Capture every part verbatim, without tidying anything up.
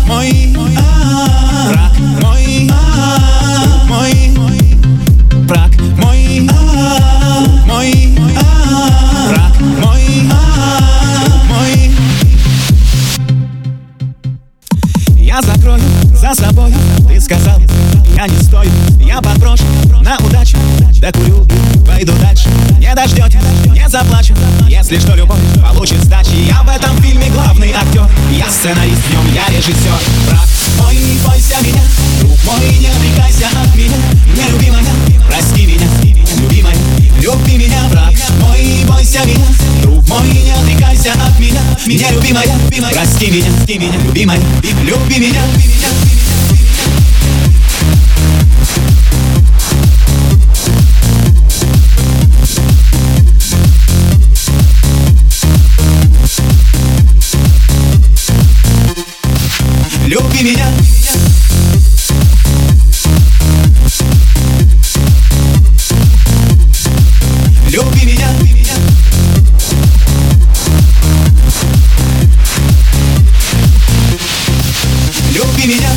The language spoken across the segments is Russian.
мой, враг мой, мой, враг мой, мой, враг мой, мой. Я закрою за собой, ты сказал, я не стою. Я подброшу на удачу, докурю и пойду дальше. Не дождете, не заплачу, если что, любовь получит сдачи. Я в этом фильме главный актер, я сценарист, в нем я режиссер. Враг мой, не бойся меня, друг мой, не отрекайся от меня. Не люби меня, прости меня, любимая, люби меня. Враг мой, не бойся меня, друг мой, не отрекайся от меня. Меня, любимая, прости меня, любимая, люби меня. Люби меня. Люби меня. Люби меня.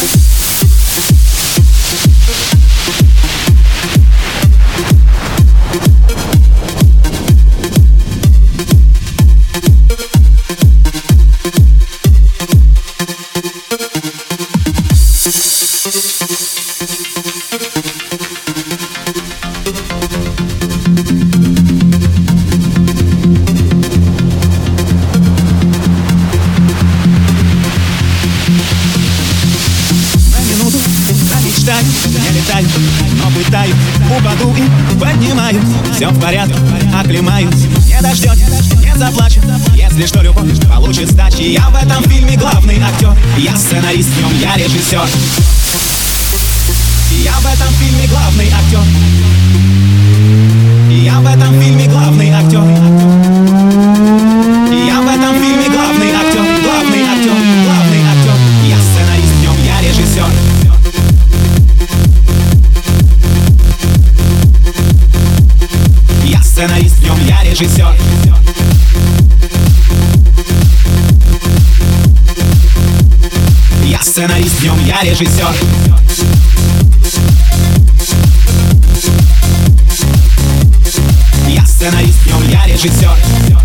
Я летаю, но пытаюсь, упаду и поднимаюсь. Все в порядке, оклемаюсь. Не дождете, не заплачу, если что, любовь получит сдачи. Я в этом фильме главный актер, я сценарист, в нем я режиссер. Я в этом фильме главный актер. Я в этом фильме главный актер. Я в этом фильме главный актер, главный актер, главный актер. Я сценарист, в нем я режиссер. Сценарист, в нем я режиссер. Я сценарист, в нем я режиссер. Я сценарист, в нем я режиссер.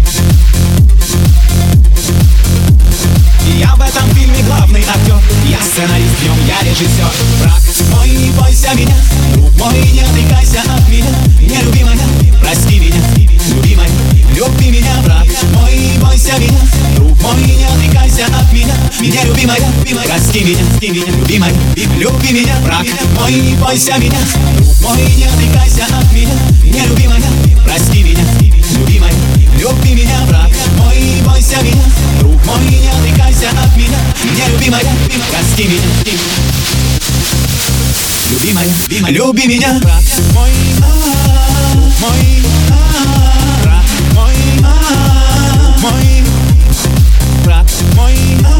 Я в этом фильме главный актер. Я сценарист, в нем я режиссер. Враг мой, не бойся меня, друг мой, не отрекайся от меня. Не люби меня, прости меня, любимая, люби меня. Враг мой, не бойся меня, друг мой, не отрекайся от меня. Меня, любимая, прости меня, любимая, люби меня. Враг мой, не бойся меня, друг мой, не отрекайся от меня. Не люби меня, прости меня, любимая, люби меня. Враг мой, не бойся меня, друг мой, не отрекайся от меня. Не любимая, прости меня, любимая, люби меня. Враг мой, мой, враг мой, мой, враг мой.